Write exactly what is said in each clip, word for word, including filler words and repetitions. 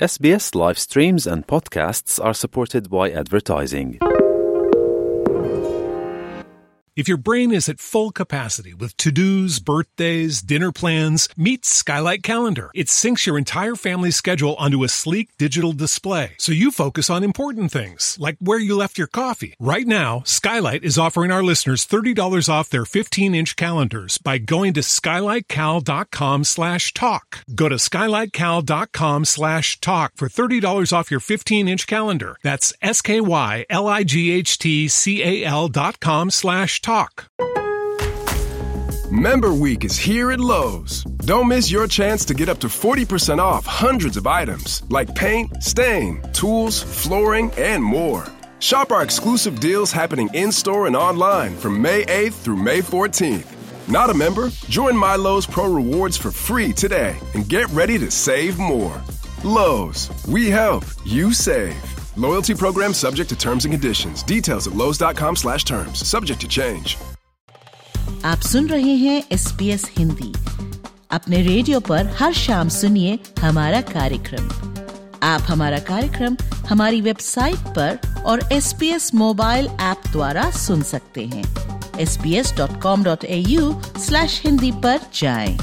S B S live streams and podcasts are supported by advertising. If your brain is at full capacity with to-dos, birthdays, dinner plans, meet Skylight Calendar. It syncs your entire family's schedule onto a sleek digital display, so you focus on important things, like where you left your coffee. Right now, Skylight is offering our listeners thirty dollars off their fifteen-inch calendars by going to skylightcal.com slash talk. Go to skylightcal.com slash talk for thirty dollars off your fifteen-inch calendar. That's S-K-Y-L-I-G-H-T-C-A-L dot com slash talk. Member Week is here at Lowe's. Don't miss your chance to get up to forty percent off hundreds of items like paint, stain, tools, flooring, and more. Shop our exclusive deals happening in-store and online from May eighth through May fourteenth. Not a member? Join My Lowe's Pro Rewards for free today and get ready to save more. Lowe's, we help, you save. Loyalty program subject to terms and conditions. Details at lowes.com slash terms. Subject to change. आप सुन रहे हैं S B S Hindi. अपने radio पर हर शाम सुनिए हमारा कार्यक्रम। आप हमारा कार्यक्रम हमारी वेबसाइट पर और S B S mobile app द्वारा सुन सकते हैं। S B S dot com dot A U slash Hindi पर जाएं।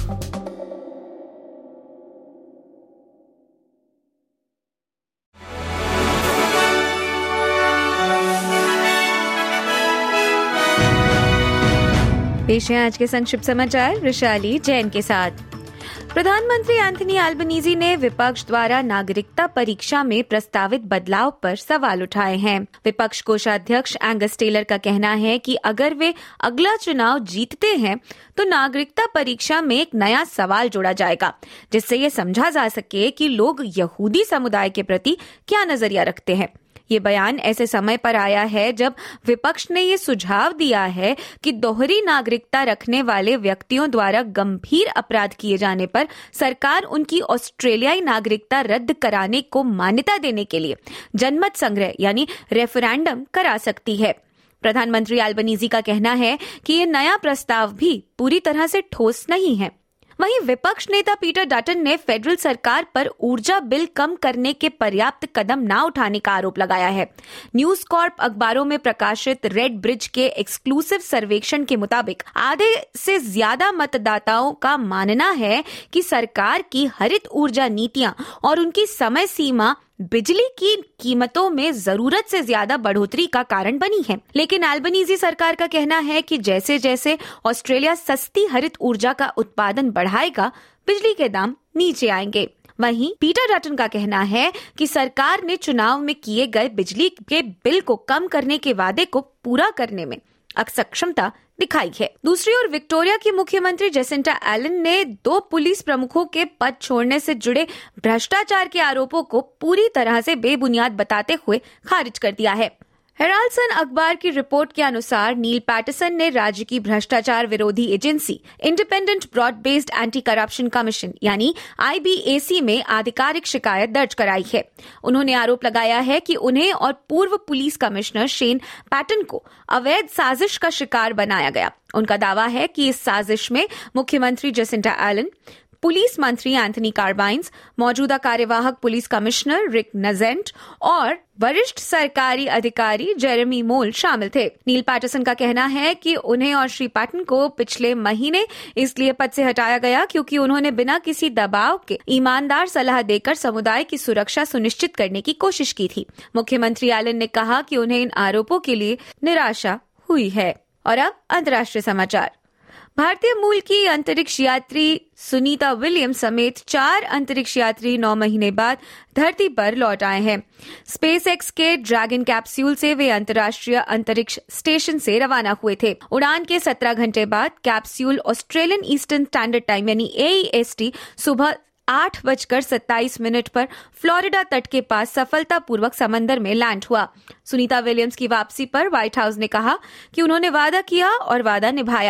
पेश है आज के संक्षिप्त समाचार वैशाली जैन के साथ। प्रधानमंत्री एंथनी अल्बनीज़ी ने विपक्ष द्वारा नागरिकता परीक्षा में प्रस्तावित बदलाव पर सवाल उठाए हैं। विपक्ष कोषाध्यक्ष एंगस टेलर का कहना है कि अगर वे अगला चुनाव जीतते हैं तो नागरिकता परीक्षा में एक नया सवाल जोड़ा जाएगा, जिससे ये समझा जा सके कि लोग यहूदी समुदाय के प्रति क्या नजरिया रखते हैं। ये बयान ऐसे समय पर आया है जब विपक्ष ने ये सुझाव दिया है कि दोहरी नागरिकता रखने वाले व्यक्तियों द्वारा गंभीर अपराध किए जाने पर सरकार उनकी ऑस्ट्रेलियाई नागरिकता रद्द कराने को मान्यता देने के लिए जनमत संग्रह यानी रेफरेंडम करा सकती है। प्रधानमंत्री अल्बनीज़ी का कहना है कि ये नया प्रस्ताव भी पूरी तरह से ठोस नहीं है। वहीं विपक्ष नेता पीटर डटन ने फेडरल सरकार पर ऊर्जा बिल कम करने के पर्याप्त कदम न उठाने का आरोप लगाया है। न्यूज कॉर्प अखबारों में प्रकाशित रेड ब्रिज के एक्सक्लूसिव सर्वेक्षण के मुताबिक आधे से ज्यादा मतदाताओं का मानना है कि सरकार की हरित ऊर्जा नीतियां और उनकी समय सीमा बिजली की कीमतों में जरूरत से ज्यादा बढ़ोतरी का कारण बनी है। लेकिन अल्बनीज़ी सरकार का कहना है कि जैसे जैसे ऑस्ट्रेलिया सस्ती हरित ऊर्जा का उत्पादन बढ़ाएगा, बिजली के दाम नीचे आएंगे। वहीं पीटर डटन का कहना है कि सरकार ने चुनाव में किए गए बिजली के बिल को कम करने के वादे को पूरा करने में असक्षमता दिखाई है। दूसरी ओर विक्टोरिया की मुख्यमंत्री जेसिंटा एलन ने दो पुलिस प्रमुखों के पद छोड़ने से जुड़े भ्रष्टाचार के आरोपों को पूरी तरह से बेबुनियाद बताते हुए खारिज कर दिया है। हेराल्ड सन अखबार की रिपोर्ट के अनुसार नील पैटरसन ने राज्य की भ्रष्टाचार विरोधी agency independent broad based anti corruption commission यानी आई बी ए सी में आधिकारिक शिकायत दर्ज कराई है। उन्होंने आरोप लगाया है कि उन्हें और पूर्व पुलिस कमिश्नर शेन पैटन को अवैध साजिश का शिकार बनाया गया। उनका दावा है कि इस साजिश में मुख्यमंत्री जेसिंटा एलन, पुलिस मंत्री एंथनी कार्बाइन्स, मौजूदा कार्यवाहक पुलिस कमिश्नर रिक नजेंट और वरिष्ठ सरकारी अधिकारी जेरेमी मोल शामिल थे। नील पैटरसन का कहना है कि उन्हें और श्री पैटन को पिछले महीने इसलिए पद से हटाया गया क्योंकि उन्होंने बिना किसी दबाव के ईमानदार सलाह देकर समुदाय की सुरक्षा सुनिश्चित करने की कोशिश की थी। मुख्यमंत्री एलन ने कहा कि उन्हें इन आरोपों के लिए निराशा हुई है। और अब अंतर्राष्ट्रीय समाचार। भारतीय मूल की अंतरिक्ष यात्री सुनीता विलियम्स समेत चार अंतरिक्ष यात्री नौ महीने बाद धरती पर लौट आए हैं। स्पेस एक्स के ड्रैगन कैप्सूल से वे अंतर्राष्ट्रीय अंतरिक्ष स्टेशन से रवाना हुए थे। उड़ान के सत्रह घंटे बाद capsule Australian Eastern Standard Time यानी ए ई एस टी सुबह आठ बजकर सत्ताईस मिनट पर फ्लोरिडा तट के पास सफलतापूर्वक समंदर में लैंड हुआ। सुनीता विलियम्स की वापसी पर व्हाइट हाउस ने कहा कि उन्होंने वादा किया और वादा निभाया।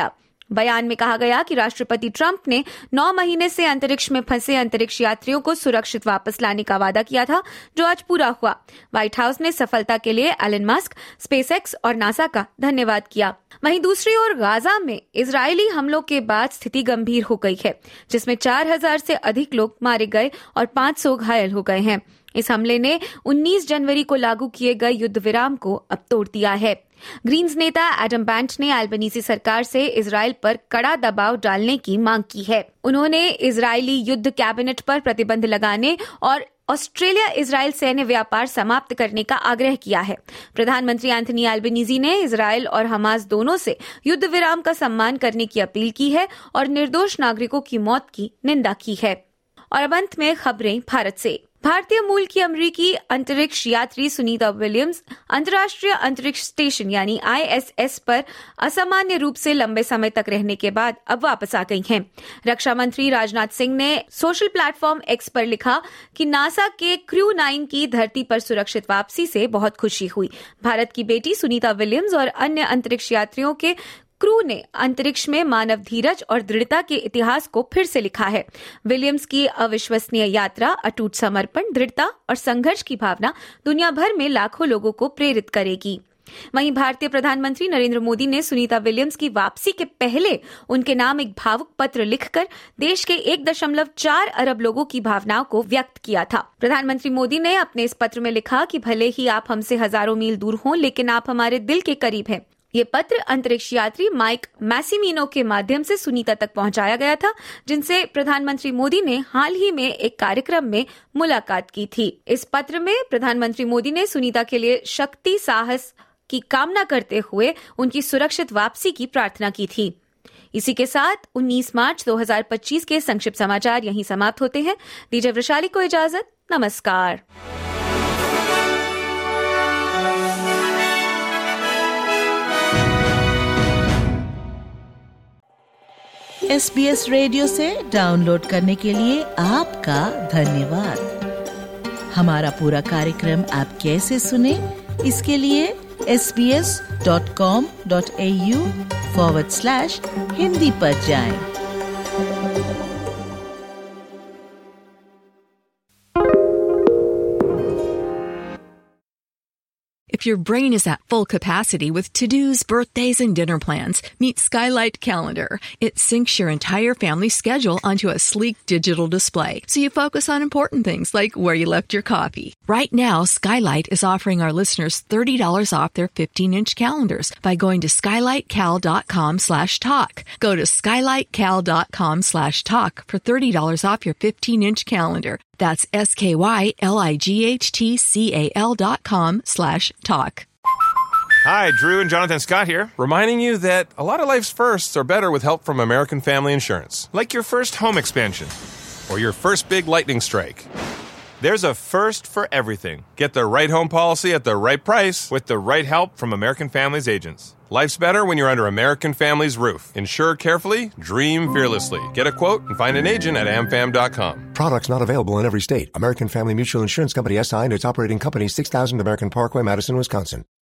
बयान में कहा गया कि राष्ट्रपति ट्रंप ने नौ महीने से अंतरिक्ष में फंसे अंतरिक्ष यात्रियों को सुरक्षित वापस लाने का वादा किया था, जो आज पूरा हुआ। व्हाइट हाउस ने सफलता के लिए एलन मस्क, स्पेसएक्स और नासा का धन्यवाद किया। वहीं दूसरी ओर गाजा में इजरायली हमलों के बाद स्थिति गंभीर हो गई है, जिसमें चार हजार से अधिक लोग मारे गए और पांच सौ घायल हो गए हैं। इस हमले ने उन्नीस जनवरी को लागू किए गए युद्ध विराम को अब तोड़ दिया है। ग्रीन्स नेता एडम बैंट ने अल्बनीज़ी सरकार से इजराइल पर कड़ा दबाव डालने की मांग की है। उन्होंने इजरायली युद्ध कैबिनेट पर प्रतिबंध लगाने और ऑस्ट्रेलिया इजराइल सैन्य व्यापार समाप्त करने का आग्रह किया है। प्रधानमंत्री एंथनी अल्बनीज़ी ने इजराइल और हमास दोनों से युद्ध विराम का सम्मान करने की अपील की है और निर्दोष नागरिकों की मौत की निंदा की है। और अब अंत में खबरें भारत से। भारतीय मूल की अमेरिकी अंतरिक्ष यात्री सुनीता विलियम्स अंतर्राष्ट्रीय अंतरिक्ष स्टेशन यानी आई एस एस पर असामान्य रूप से लंबे समय तक रहने के बाद अब वापस आ गई हैं। रक्षा मंत्री राजनाथ सिंह ने सोशल प्लेटफॉर्म एक्स पर लिखा कि नासा के क्रू नाइन की धरती पर सुरक्षित वापसी से बहुत खुशी हुई। भारत की बेटी सुनीता विलियम्स और अन्य अंतरिक्ष यात्रियों के क्रू ने अंतरिक्ष में मानव धीरज और दृढ़ता के इतिहास को फिर से लिखा है। विलियम्स की अविश्वसनीय यात्रा, अटूट समर्पण, दृढ़ता और संघर्ष की भावना दुनिया भर में लाखों लोगों को प्रेरित करेगी। वहीं भारतीय प्रधानमंत्री नरेंद्र मोदी ने सुनीता विलियम्स की वापसी के पहले उनके नाम एक भावुक पत्र लिखकर देश के एक दशमलव चार अरब लोगों की भावनाओं को व्यक्त किया था। प्रधानमंत्री मोदी ने अपने इस पत्र में लिखा कि भले ही आप हमसे हजारों मील दूर हों, लेकिन आप हमारे दिल के करीब हैं। ये पत्र अंतरिक्ष यात्री माइक मैसिमिनो के माध्यम से सुनीता तक पहुंचाया गया था, जिनसे प्रधानमंत्री मोदी ने हाल ही में एक कार्यक्रम में मुलाकात की थी। इस पत्र में प्रधानमंत्री मोदी ने सुनीता के लिए शक्ति, साहस की कामना करते हुए उनकी सुरक्षित वापसी की प्रार्थना की थी। इसी के साथ उन्नीस मार्च दो हज़ार पच्चीस के संक्षिप्त समाचार यहीं समाप्त होते हैं। दीजिए वैशाली को इजाजत। नमस्कार। एस बी एस रेडियो से डाउनलोड करने के लिए आपका धन्यवाद। हमारा पूरा कार्यक्रम आप कैसे सुने, इसके लिए S B S dot com dot A U forward slash Hindi पर जाएं। If your brain is at full capacity with to-dos, birthdays, and dinner plans, meet Skylight Calendar. It syncs your entire family schedule onto a sleek digital display, so you focus on important things like where you left your coffee. Right now, Skylight is offering our listeners thirty dollars off their fifteen-inch calendars by going to skylightcal.com slash talk. Go to skylightcal.com slash talk for thirty dollars off your fifteen-inch calendar. That's S-K-Y-L-I-G-H-T-C-A-L dot com slash talk. Hi, Drew and Jonathan Scott here, reminding you that a lot of life's firsts are better with help from American Family Insurance. Like your first home expansion or your first big lightning strike. There's a first for everything. Get the right home policy at the right price with the right help from American Family's agents. Life's better when you're under American Family's roof. Insure carefully, dream fearlessly. Get a quote and find an agent at A M Fam dot com. Products not available in every state. American Family Mutual Insurance Company S I and its operating company, six thousand American Parkway, Madison, Wisconsin.